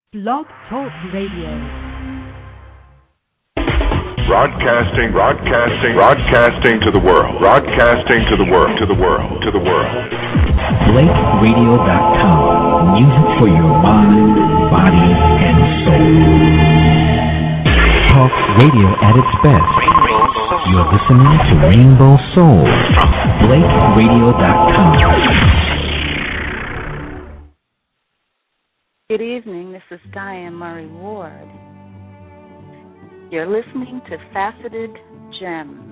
Blog Talk Radio. Broadcasting to the world. Broadcasting to the world. BlakeRadio.com. Music for your mind, body, and soul. Talk radio at its best. You're listening to Rainbow Soul from BlakeRadio.com. Good evening, this is Diane Murray Ward. You're listening to Faceted Gems.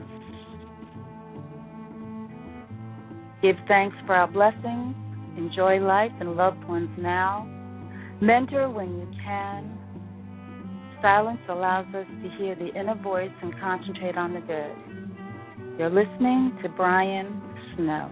Give thanks for our blessings, enjoy life and loved ones now, mentor when you can. Silence allows us to hear the inner voice and concentrate on the good. You're listening to Brian Snow.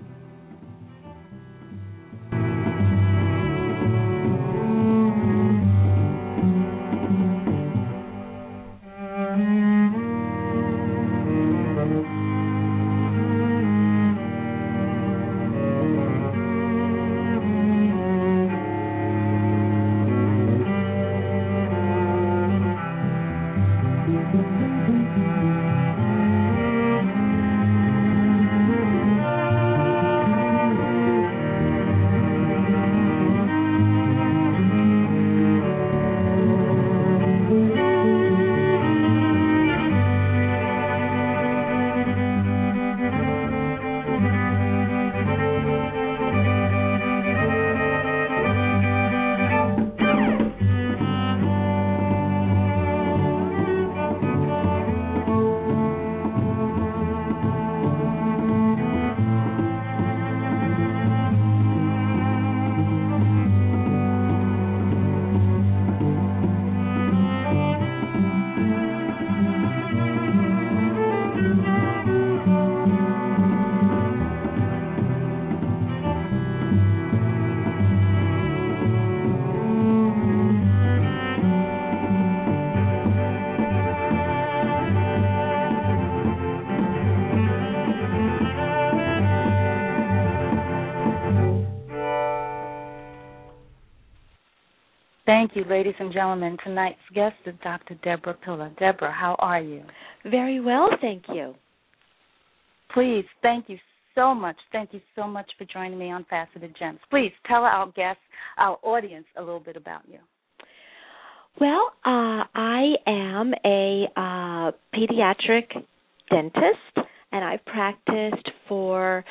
Thank you, ladies and gentlemen. Tonight's guest is Dr. Deborah Pillar. Deborah, how are you? Very well, thank you. Please, thank you so much. Thank you so much for joining me on Faceted Gems. Please tell our guests, our audience, a little bit about you. Well, I am a pediatric dentist, and I've practiced for,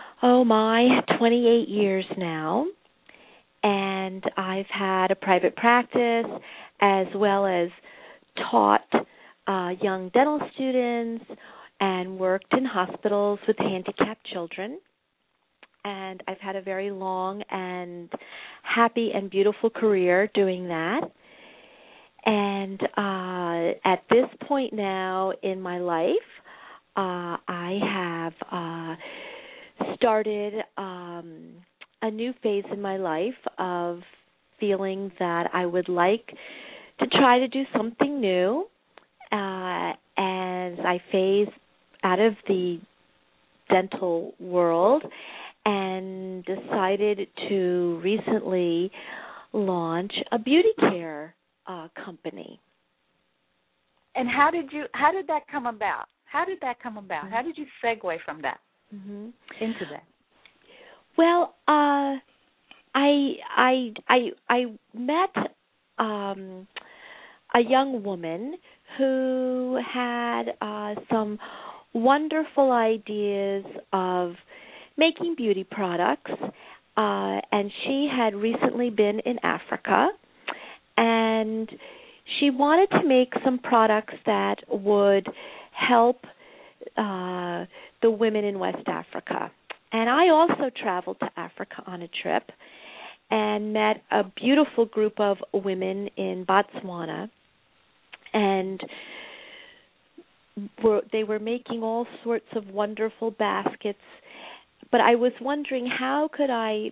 28 years now. And I've had a private practice as well as taught young dental students and worked in hospitals with handicapped children. And I've had a very long and happy and beautiful career doing that. And at this point now in my life, I have started a new phase in my life of feeling that I would like to try to do something new as I phase out of the dental world, and decided to recently launch a beauty care company. And how did that come about? How did you segue from that into that? Well, I met a young woman who had some wonderful ideas of making beauty products, and she had recently been in Africa, and she wanted to make some products that would help the women in West Africa. And I also traveled to Africa on a trip and met a beautiful group of women in Botswana, and they were making all sorts of wonderful baskets. But I was wondering, how could I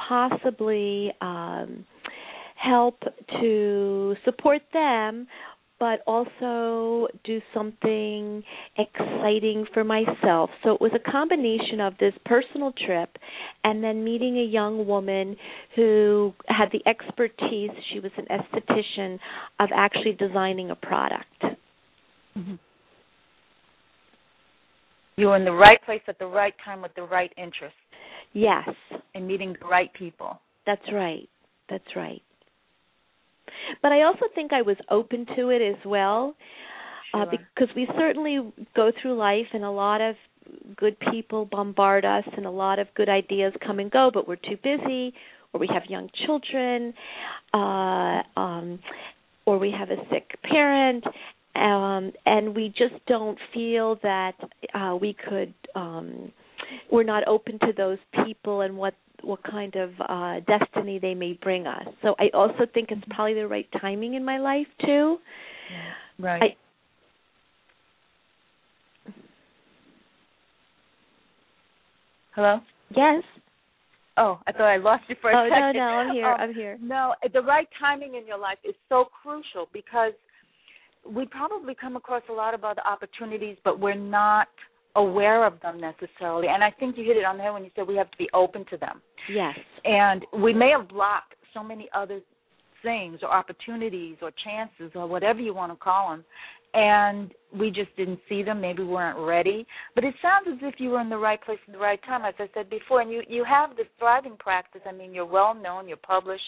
possibly help to support them but also do something exciting for myself. So it was a combination of this personal trip and then meeting a young woman who had the expertise, she was an esthetician, of actually designing a product. Mm-hmm. You were in the right place at the right time with the right interest. Yes. And meeting the right people. That's right. That's right. But I also think I was open to it as well, because we certainly go through life and a lot of good people bombard us and a lot of good ideas come and go, but we're too busy, or we have young children, or we have a sick parent, and we just don't feel that we could, we're not open to those people and what kind of destiny they may bring us. So I also think it's probably the right timing in my life, too. Right. Hello? Yes. Oh, I thought I lost you for a second. No, I'm here. I'm here. No, the right timing in your life is so crucial because we probably come across a lot about the opportunities, but we're not aware of them necessarily. And I think you hit it on the head when you said we have to be open to them. Yes. And we may have blocked so many other things or opportunities or chances or whatever you want to call them, and we just didn't see them. Maybe we weren't ready. But it sounds as if you were in the right place at the right time, as I said before. And you have this thriving practice. I mean, you're well known, you're published,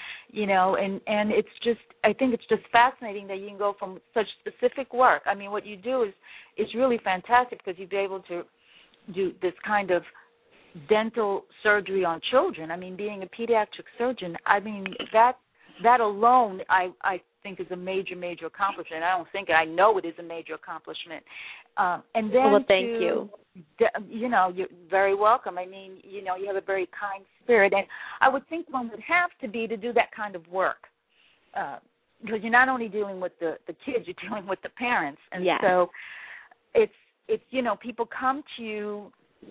and it's just, I think it's just fascinating that you can go from such specific work. I mean, what you do is really fantastic because you'd be able to do this kind of dental surgery on children. I mean, being a pediatric surgeon, I mean, that alone, I think is a major, major accomplishment. I know it is a major accomplishment. And then well, thank you. You're very welcome. I mean, you have a very kind spirit. And I would think one would have to be to do that kind of work. Because you're not only dealing with the kids, you're dealing with the parents. And yes. So it's people come to you,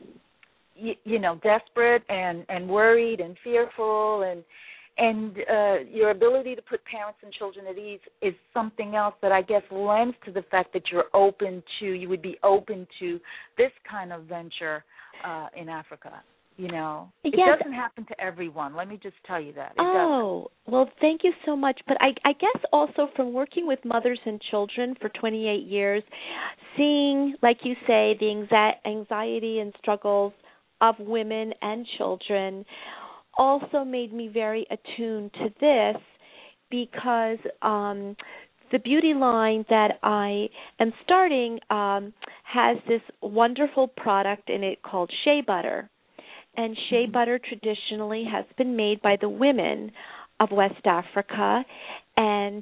desperate and worried and fearful, and your ability to put parents and children at ease is something else that I guess lends to the fact that you would be open to this kind of venture in Africa. It doesn't happen to everyone. Let me just tell you that. Well, thank you so much. But I guess also from working with mothers and children for 28 years, seeing, like you say, the anxiety and struggles of women and children also made me very attuned to this because the beauty line that I am starting has this wonderful product in it called shea butter. And shea butter traditionally has been made by the women of West Africa. And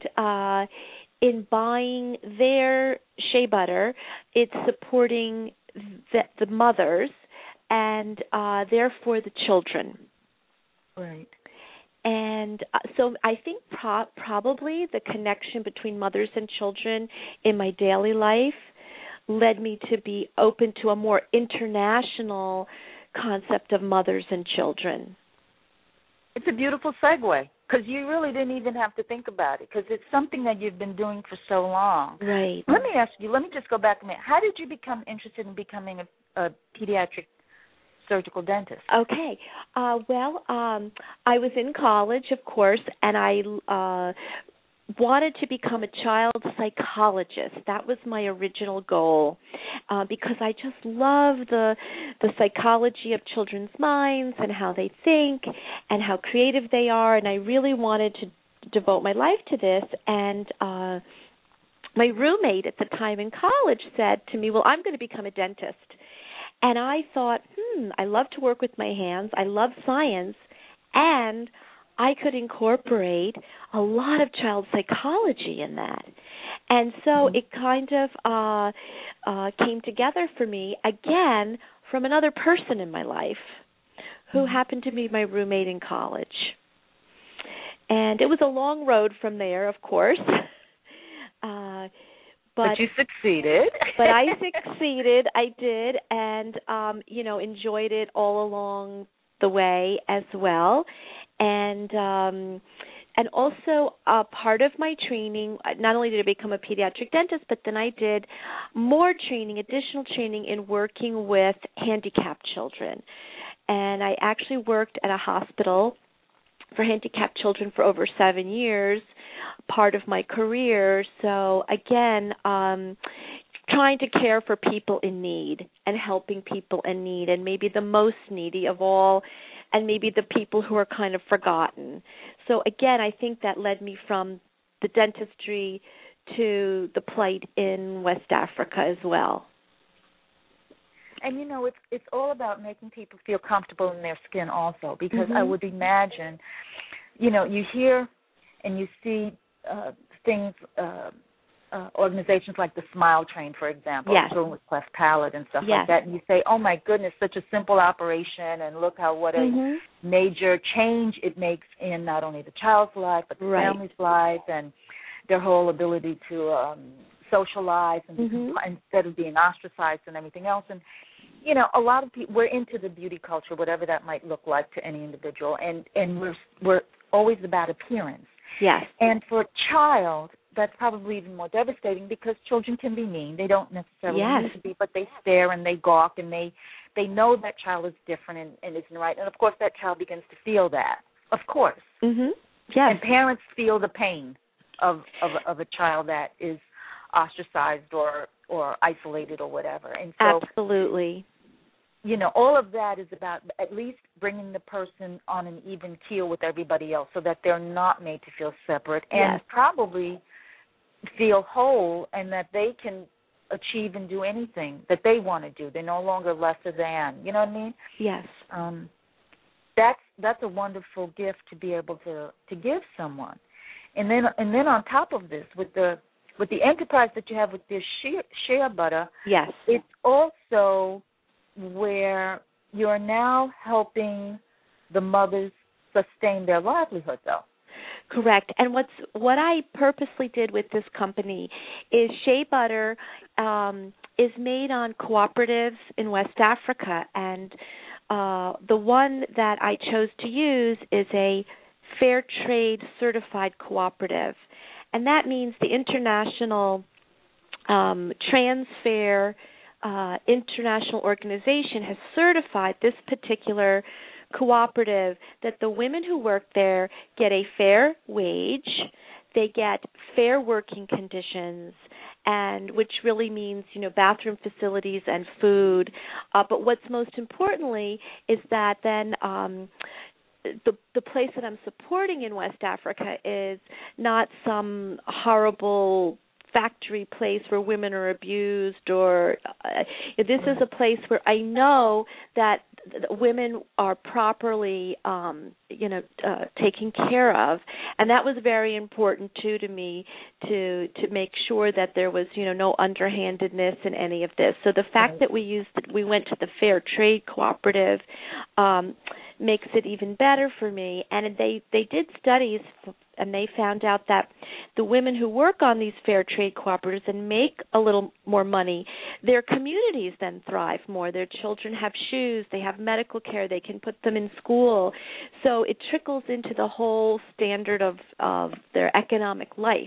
in buying their shea butter, it's supporting the mothers and therefore the children. Right. And so I think probably the connection between mothers and children in my daily life led me to be open to a more international concept of mothers and children. It's a beautiful segue because you really didn't even have to think about it because it's something that you've been doing for so long. Right. Let me just go back a minute. How did you become interested in becoming a pediatric surgical dentist? Okay. I was in college, of course, and I wanted to become a child psychologist. That was my original goal because I just love the psychology of children's minds and how they think and how creative they are, and I really wanted to devote my life to this. And my roommate at the time in college said to me, well, I'm going to become a dentist. And I thought, I love to work with my hands. I love science. And I could incorporate a lot of child psychology in that. And so it kind of came together for me, again, from another person in my life who happened to be my roommate in college. And it was a long road from there, of course. But you succeeded. But I succeeded. I did, and enjoyed it all along the way as well. And And also, part of my training, not only did I become a pediatric dentist, but then I did more training, additional training in working with handicapped children. And I actually worked at a hospital for handicapped children for over 7 years, part of my career. So again, trying to care for people in need and helping people in need, and maybe the most needy of all, and maybe the people who are kind of forgotten. So again, I think that led me from the dentistry to the plight in West Africa as well. And, you know, it's all about making people feel comfortable in their skin also, because I would imagine, you know, you hear and you see things, organizations like the Smile Train, for example, children with cleft palate and stuff like that, and you say, oh, my goodness, such a simple operation, and look what a major change it makes in not only the child's life, but the family's life and their whole ability to socialize and instead of being ostracized and everything else. And, you know, a lot of people, we're into the beauty culture, whatever that might look like to any individual, and we're always about appearance. Yes. And for a child, that's probably even more devastating, because children can be mean. They don't necessarily need to be, but they stare and they gawk, and they know that child is different and isn't right. And, of course, that child begins to feel that, of course. Yes. And parents feel the pain of a child that is ostracized or isolated or whatever. And so, absolutely. You know, all of that is about at least bringing the person on an even keel with everybody else, so that they're not made to feel separate and probably feel whole, and that they can achieve and do anything that they want to do. They're no longer lesser than. You know what I mean? Yes. That's a wonderful gift to be able to give someone. And then on top of this, with the enterprise that you have with this shea butter, it's also where you're now helping the mothers sustain their livelihood, though. Correct. And what I purposely did with this company is shea butter is made on cooperatives in West Africa, and the one that I chose to use is a Fair Trade certified cooperative, and that means the International Trans Fair International Organization has certified this particular cooperative, that the women who work there get a fair wage, they get fair working conditions, and which really means, you know, bathroom facilities and food. But what's most importantly is that then the place that I'm supporting in West Africa is not some horrible factory place where women are abused, or this is a place where I know that women are properly, taken care of, and that was very important too to me to make sure that there was, you know, no underhandedness in any of this. So the fact that we went to the Fair Trade Cooperative makes it even better for me. And they did studies, and they found out that the women who work on these fair trade cooperatives and make a little more money, their communities then thrive more. Their children have shoes, they have medical care, they can put them in school. So it trickles into the whole standard of their economic life.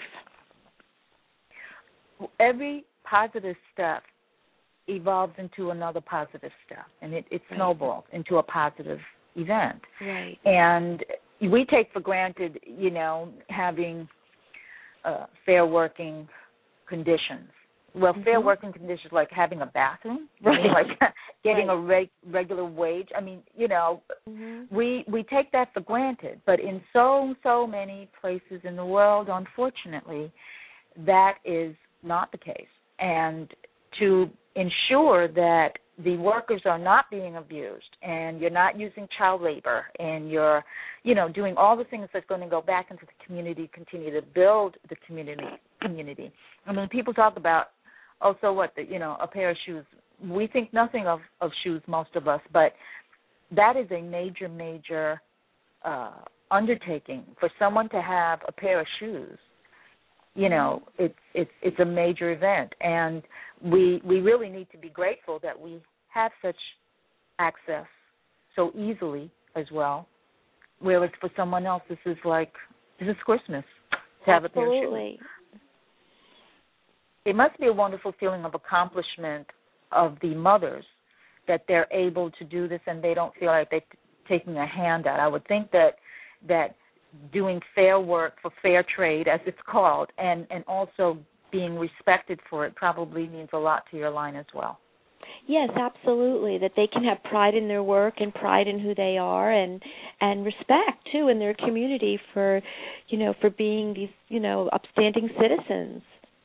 Every positive step evolves into another positive step, and it snowballs into a positive event. Right. And we take for granted, you know, having fair working conditions. Well, fair working conditions like having a bathroom, like getting a regular wage. I mean, you know, we take that for granted. But in so many places in the world, unfortunately, that is not the case. And to ensure that the workers are not being abused, and you're not using child labor, and you're, you know, doing all the things that's going to go back into the community, continue to build the community. I mean, people talk about, oh, so what, you know, a pair of shoes. We think nothing of shoes, most of us, but that is a major undertaking. For someone to have a pair of shoes, you know, it's a major event, and we really need to be grateful that we have such access so easily as well. Whereas for someone else, this is like This is Christmas to have a pair of shoes. Absolutely. It must be a wonderful feeling of accomplishment of the mothers that they're able to do this and they don't feel like they're taking a handout. I would think that doing fair work for fair trade, as it's called, and also being respected for it probably means a lot to your line as well. Yes, absolutely. That they can have pride in their work and pride in who they are, and respect too in their community for, for being these, upstanding citizens.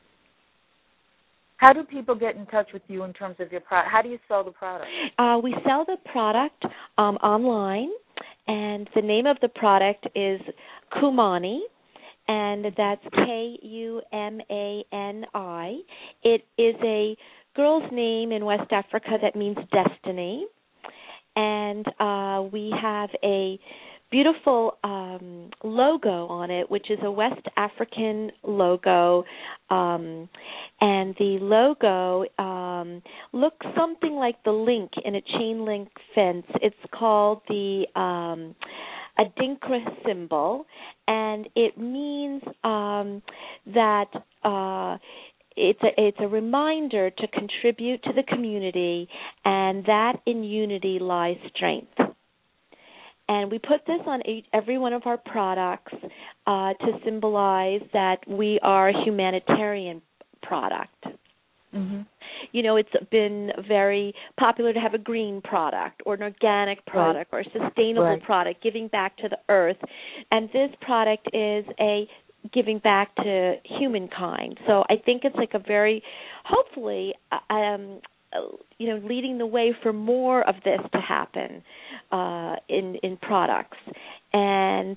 How do people get in touch with you in terms of your product? How do you sell the product? We sell the product online, and the name of the product is Kumani, and that's Kumani. It is a girl's name in West Africa that means destiny, and we have a beautiful logo on it, which is a West African logo, and the logo looks something like the link in a chain link fence. It's called the Adinkra symbol, and it means that it's a reminder to contribute to the community, and that in unity lies strength. And we put this on every one of our products to symbolize that we are a humanitarian product. Mm-hmm. It's been very popular to have a green product or an organic product or a sustainable product, giving back to the earth. And this product is a giving back to humankind. So I think it's like a very, hopefully, leading the way for more of this to happen in products. And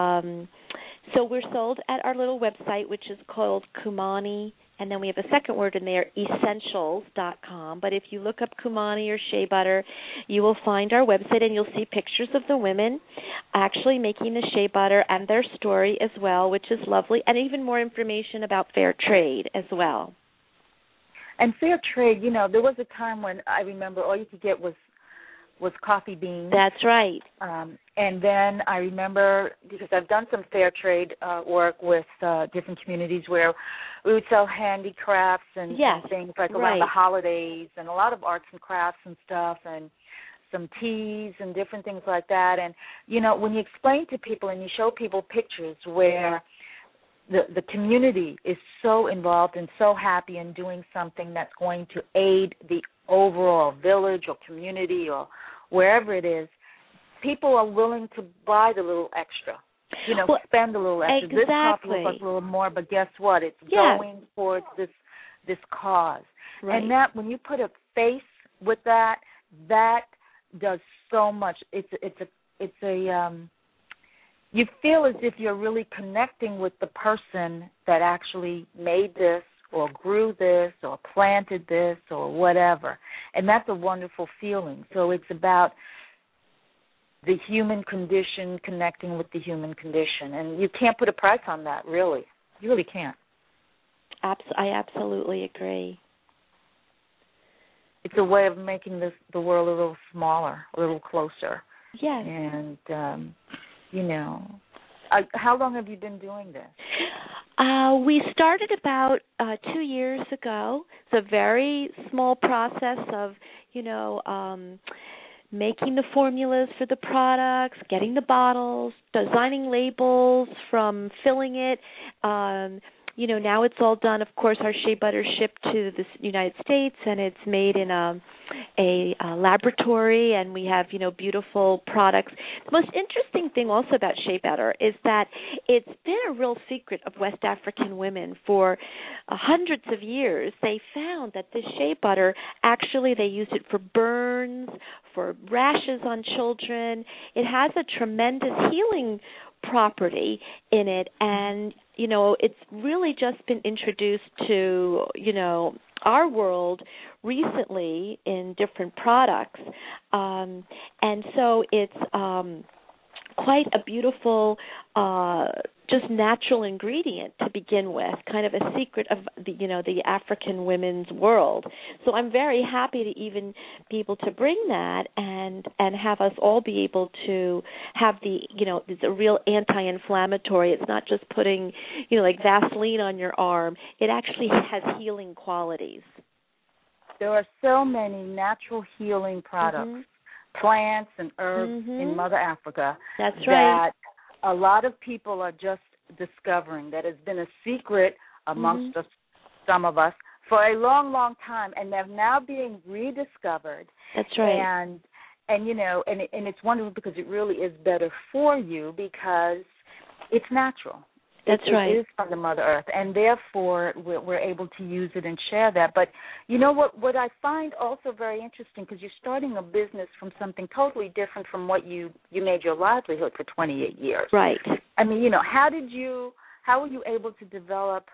so we're sold at our little website, which is called Kumani, and then we have a second word in there, essentials.com. But if you look up Kumani or Shea Butter, you will find our website, and you'll see pictures of the women actually making the shea butter and their story as well, which is lovely, and even more information about fair trade as well. And fair trade, there was a time when I remember all you could get was coffee beans. That's right. And then I remember, because I've done some fair trade work with different communities where we would sell handicrafts and things like around the holidays, and a lot of arts and crafts and stuff, and some teas and different things like that. And, when you explain to people and you show people pictures where the community is so involved and so happy in doing something that's going to aid the overall village or community or wherever it is, people are willing to buy the little extra, spend a little extra. Exactly. This coffee will cost a little more, but guess what? It's going towards this cause. Right. And that, when you put a face with that does so much. You feel as if you're really connecting with the person that actually made this or grew this or planted this or whatever. And that's a wonderful feeling. So it's about the human condition connecting with the human condition. And you can't put a price on that, really. You really can't. I absolutely agree. It's a way of making the world a little smaller, a little closer. Yes. And, how long have you been doing this? We started about 2 years ago. It's a very small process of, making the formulas for the products, getting the bottles, designing labels, from filling it. Now it's all done. Of course, our shea butter is shipped to the United States, and it's made in a laboratory, and we have, beautiful products. The most interesting thing also about shea butter is that it's been a real secret of West African women for hundreds of years. They found that this shea butter, actually they used it for burns, for rashes on children. It has a tremendous healing property in it, and it's really just been introduced to our world recently in different products, and so it's quite a beautiful just natural ingredient to begin with, kind of a secret of the African women's world. So I'm very happy to even be able to bring that and have us all be able to have it's a real anti-inflammatory. It's not just putting, like Vaseline on your arm. It actually has healing qualities. There are so many natural healing products, plants and herbs in Mother Africa. That's right. That a lot of people are just discovering. That has been a secret amongst some of us for a long, long time, and they're now being rediscovered. That's right. And it's wonderful because it really is better for you because it's natural. That's right. It is from the Mother Earth, and therefore we're able to use it and share that. But you know what I find also very interesting, because you're starting a business from something totally different from what you made your livelihood for 28 years. Right. I mean, how were you able to develop,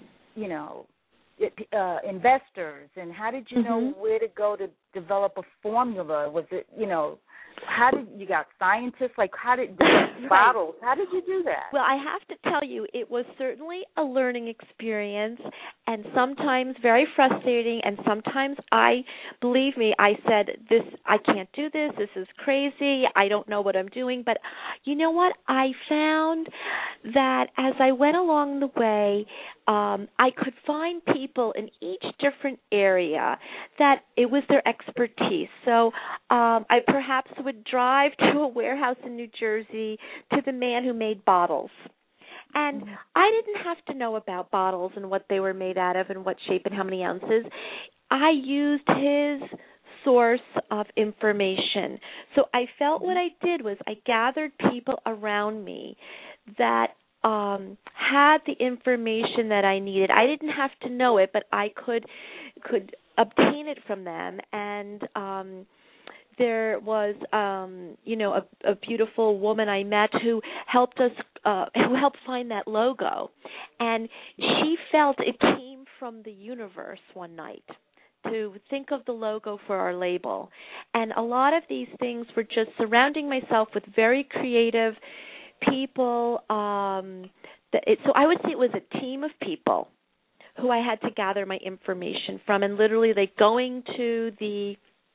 investors, and how did you know where to go to develop a formula? Was it, how did you got scientists? Like, how did bottles? How did you do that? Well, I have to tell you, it was certainly a learning experience, and sometimes very frustrating. And sometimes believe me, I said, I can't do this. This is crazy. I don't know what I'm doing. But you know what? I found that as I went along the way, I could find people in each different area that it was their expertise. So I perhaps would drive to a warehouse in New Jersey to the man who made bottles. And I didn't have to know about bottles and what they were made out of and what shape and how many ounces. I used his source of information. So I felt what I did was I gathered people around me that had the information that I needed. I didn't have to know it, but I could obtain it from them. And there was, a beautiful woman I met who helped us, who helped find that logo. And she felt it came from the universe one night to think of the logo for our label. And a lot of these things were just surrounding myself with very creative people. So I would say it was a team of people who I had to gather my information from, and literally like going to the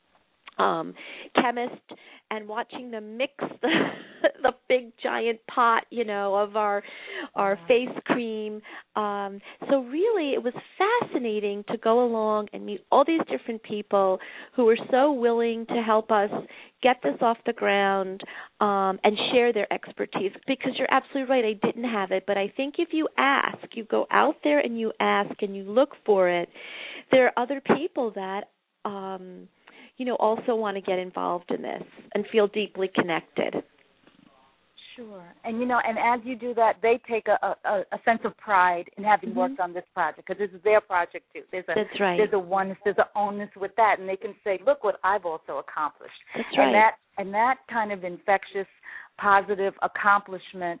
chemist and watching them mix the big giant pot, of our face cream. So really it was fascinating to go along and meet all these different people who were so willing to help us get this off the ground and share their expertise. Because you're absolutely right, I didn't have it. But I think if you ask, you go out there and you ask and you look for it, there are other people that also want to get involved in this and feel deeply connected. Sure. And, and as you do that, they take a sense of pride in having worked on this project, because this is their project, too. That's right. There's a oneness, there's an ownness with that, and they can say, look what I've also accomplished. That's right. And that kind of infectious, positive accomplishment,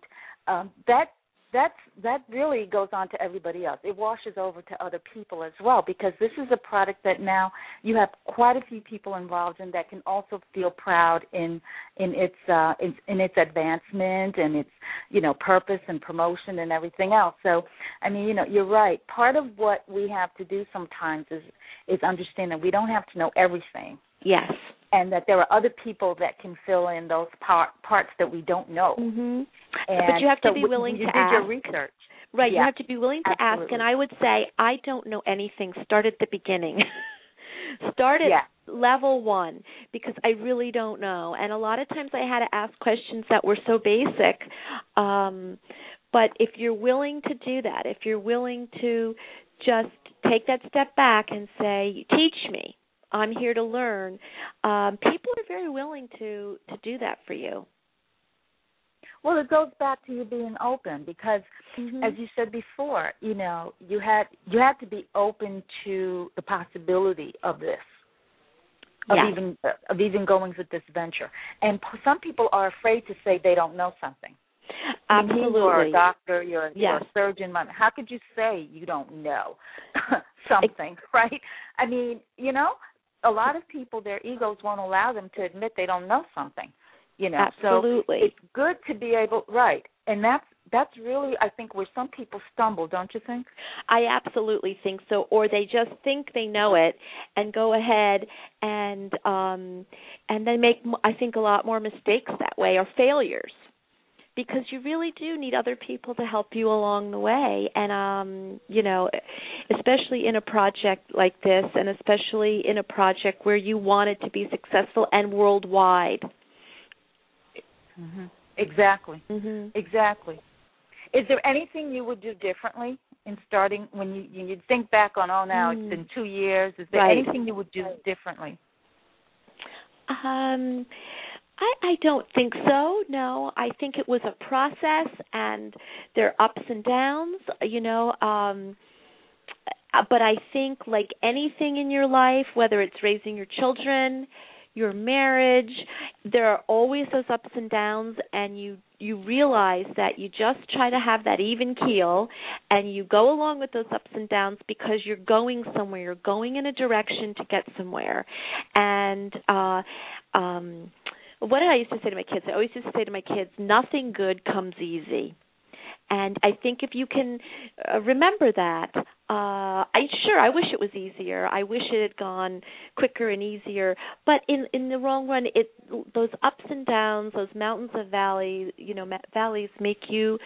that really goes on to everybody else. It washes over to other people as well, because this is a product that now you have quite a few people involved in that can also feel proud in its advancement and its purpose and promotion and everything else. So I mean, you're right. Part of what we have to do sometimes is understand that we don't have to know everything. Yes. And that there are other people that can fill in those parts that we don't know. Mm-hmm. But you have to be willing to ask. You did your research. Right, yeah. You have to be willing to ask. And I would say, I don't know anything. Start at the beginning. Start at level 1, because I really don't know. And a lot of times I had to ask questions that were so basic. But if you're willing to do that, if you're willing to just take that step back and say, teach me, I'm here to learn, people are very willing to do that for you. Well, it goes back to you being open, because, as you said before, you had to be open to the possibility of this, of even going with this venture. And some people are afraid to say they don't know something. Absolutely. You're a doctor, you're a surgeon. How could you say you don't know something, right? I mean, a lot of people, their egos won't allow them to admit they don't know something. Absolutely. So it's good to be able, right, and that's really, I think, where some people stumble, don't you think? I absolutely think so. Or they just think they know it and go ahead and then make, I think, a lot more mistakes that way, or failures. Because you really do need other people to help you along the way. And, especially in a project like this, and especially in a project where you want it to be successful and worldwide. Mm-hmm. Exactly. Mm-hmm. Exactly. Is there anything you would do differently in starting, when you think back on, now it's been 2 years, is there anything you would do differently? I don't think so, no. I think it was a process, and there are ups and downs, but I think, like anything in your life, whether it's raising your children, your marriage, there are always those ups and downs, and you realize that you just try to have that even keel, and you go along with those ups and downs because you're going somewhere. You're going in a direction to get somewhere. And what did I used to say to my kids? I always used to say to my kids, nothing good comes easy. And I think if you can remember that, I wish it was easier. I wish it had gone quicker and easier. But in the long run, those ups and downs, those mountains and valleys, valleys make you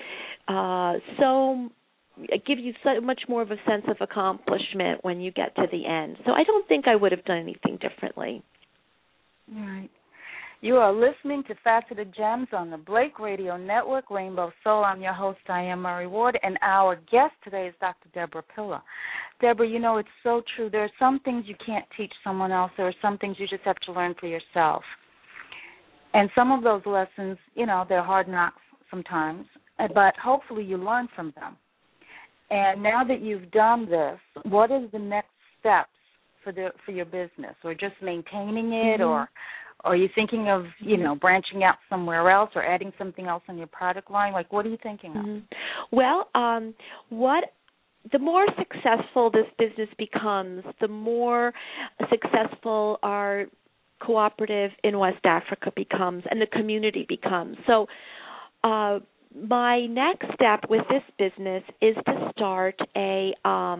give you so much more of a sense of accomplishment when you get to the end. So I don't think I would have done anything differently. All right. You are listening to Faceted Gems on the Blake Radio Network, Rainbow Soul. I'm your host, Diane Murray Ward, and our guest today is Dr. Deborah Pilla. Deborah, it's so true. There are some things you can't teach someone else. There are some things you just have to learn for yourself. And some of those lessons, they're hard knocks sometimes, but hopefully you learn from them. And now that you've done this, what is the next steps for your business, or just maintaining it, or are you thinking of, branching out somewhere else or adding something else on your product line? Like, what are you thinking of? Well, the more successful this business becomes, the more successful our cooperative in West Africa becomes and the community becomes. So my next step with this business is to start a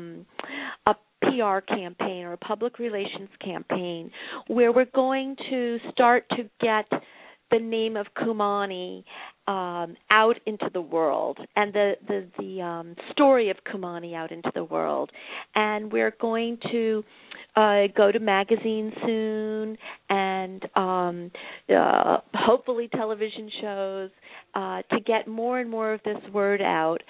PR campaign, or a public relations campaign, where we're going to start to get the name of Kumani out into the world, and the story of Kumani out into the world. And we're going to go to magazines soon, and hopefully television shows, to get more and more of this word out.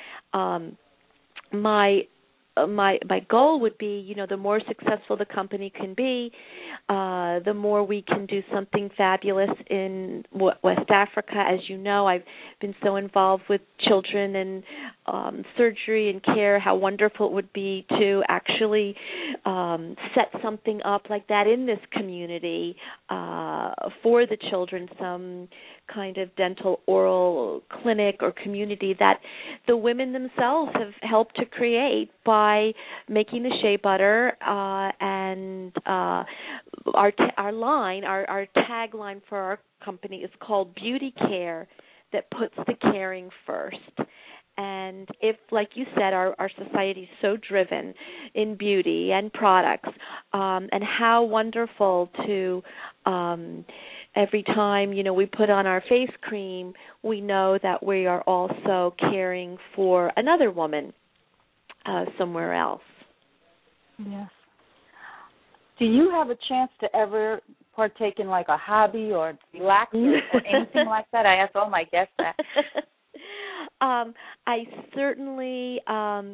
My goal would be, the more successful the company can be, the more we can do something fabulous in West Africa. As you know, I've been so involved with children and surgery and care, how wonderful it would be to actually set something up like that in this community for the children, some kind of dental oral clinic or community that the women themselves have helped to create by making the shea butter, and our tagline for our company is called Beauty Care that puts the caring first. And if, like you said, our society is so driven in beauty and products, and how wonderful to every time, we put on our face cream, we know that we are also caring for another woman somewhere else. Yes. Do you have a chance to ever partake in like a hobby or relax or anything like that? I ask all my guests that. I certainly, I'm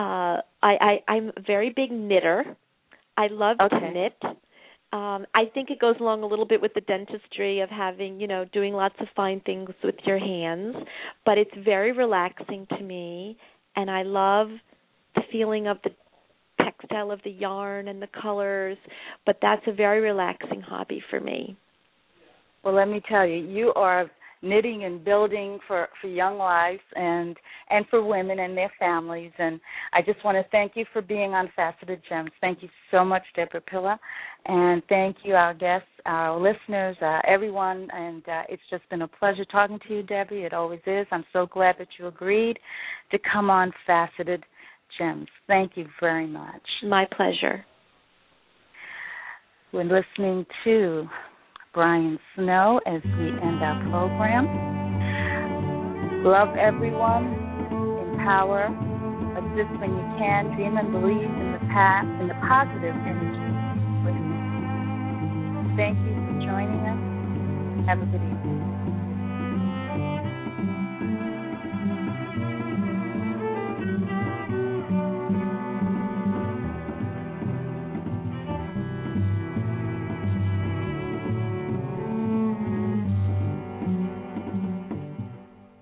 a very big knitter. I love to knit. I think it goes along a little bit with the dentistry of having, doing lots of fine things with your hands, but it's very relaxing to me, and I love the feeling of the textile of the yarn and the colors, but that's a very relaxing hobby for me. Well, let me tell you, you are knitting and building for young lives and for women and their families. And I just want to thank you for being on Faceted Gems. Thank you so much, Deborah Pilla. And thank you, our guests, our listeners, everyone. And it's just been a pleasure talking to you, Debbie. It always is. I'm so glad that you agreed to come on Faceted Gems. Thank you very much. My pleasure. We're listening to Brian Snow as we end our program. Love everyone, empower, assist when you can, dream and believe in the past, in the positive energy. Thank you for joining us. Have a good evening.